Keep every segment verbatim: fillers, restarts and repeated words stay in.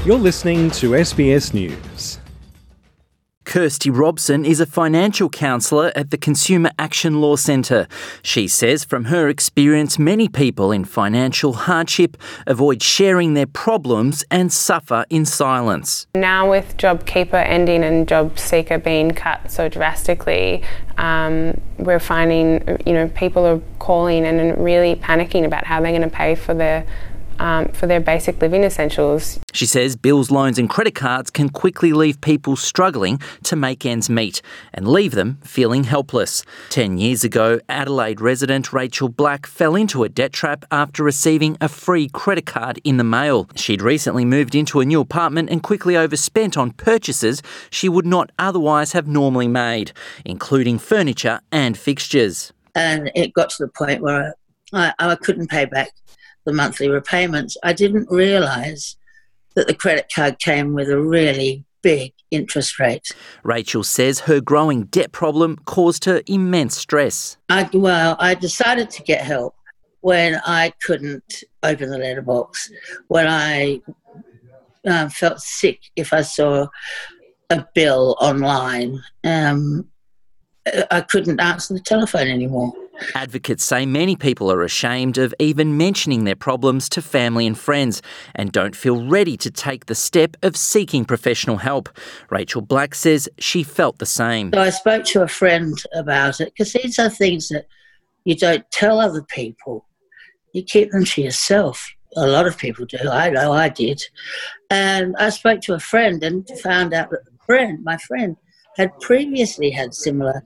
You're listening to S B S News. Kirsty Robson is a financial counsellor at the Consumer Action Law Centre. She says from her experience, many people in financial hardship avoid sharing their problems and suffer in silence. Now with JobKeeper ending and JobSeeker being cut so drastically, um, we're finding, you know, people are calling and really panicking about how they're going to pay for their Um, for their basic living essentials. She says bills, loans and credit cards can quickly leave people struggling to make ends meet and leave them feeling helpless. Ten years ago, Adelaide resident Rachel Black fell into a debt trap after receiving a free credit card in the mail. She'd recently moved into a new apartment and quickly overspent on purchases she would not otherwise have normally made, including furniture and fixtures. And it got to the point where I, I couldn't pay back the monthly repayments. I didn't realise that the credit card came with a really big interest rate. Rachel says her growing debt problem caused her immense stress. I, well, I decided to get help when I couldn't open the letterbox, when I um, felt sick if I saw a bill online. Um, I couldn't answer the telephone anymore. Advocates say many people are ashamed of even mentioning their problems to family and friends and don't feel ready to take the step of seeking professional help. Rachel Black says she felt the same. So I spoke to a friend about it because these are things that you don't tell other people. You keep them to yourself. A lot of people do. I know I did. And I spoke to a friend and found out that the friend, my friend, had previously had similar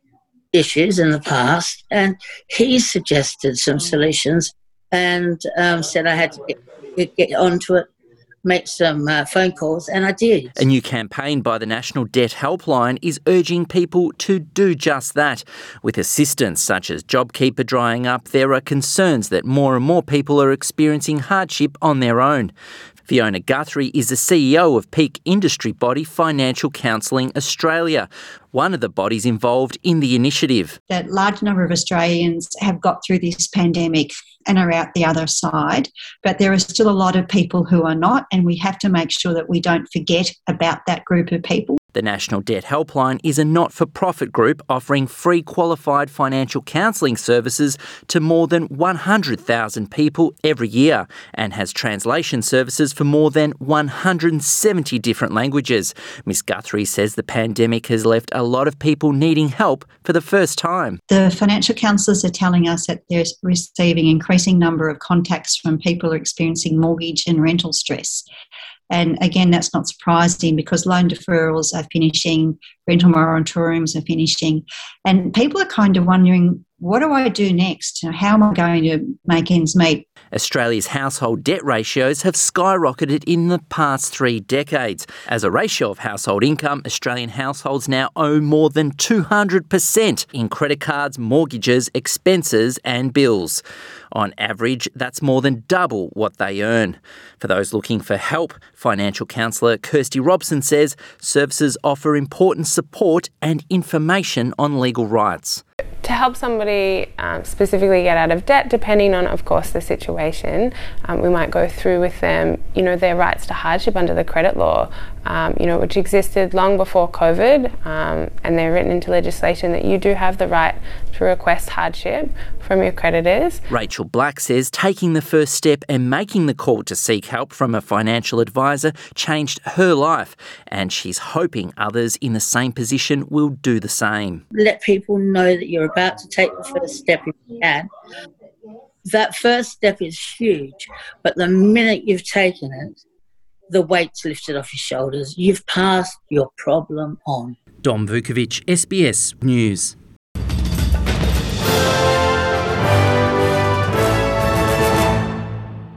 issues in the past, and he suggested some solutions and um, said I had to get, get onto it, make some uh, phone calls, and I did. A new campaign by the National Debt Helpline is urging people to do just that. With assistance such as JobKeeper drying up, there are concerns that more and more people are experiencing hardship on their own. Fiona Guthrie is the C E O of peak industry body Financial Counselling Australia, one of the bodies involved in the initiative. A large number of Australians have got through this pandemic and are out the other side, but there are still a lot of people who are not, and we have to make sure that we don't forget about that group of people. The National Debt Helpline is a not-for-profit group offering free qualified financial counselling services to more than one hundred thousand people every year and has translation services for more than one hundred seventy different languages. Miss Guthrie says the pandemic has left a lot of people needing help for the first time. The financial counsellors are telling us that they're receiving an increasing number of contacts from people who are experiencing mortgage and rental stress. And again, that's not surprising because loan deferrals are finishing, rental moratoriums are finishing, and people are kind of wondering, what do I do next? How am I going to make ends meet? Australia's household debt ratios have skyrocketed in the past three decades. As a ratio of household income, Australian households now owe more than two hundred percent in credit cards, mortgages, expenses and bills. On average, that's more than double what they earn. For those looking for help, financial counsellor Kirsty Robson says services offer important support and information on legal rights. To help somebody um, specifically get out of debt, depending on, of course, the situation, um, we might go through with them, you know, their rights to hardship under the credit law, um, you know, which existed long before COVID, um, and they're written into legislation that you do have the right to request hardship from your creditors. Rachel Black says taking the first step and making the call to seek help from a financial advisor changed her life, and she's hoping others in the same position will do the same. Let people know that you're about to take the first step if you can. That first step is huge, but the minute you've taken it, the weight's lifted off your shoulders. You've passed your problem on. Dom Vukovic, S B S News.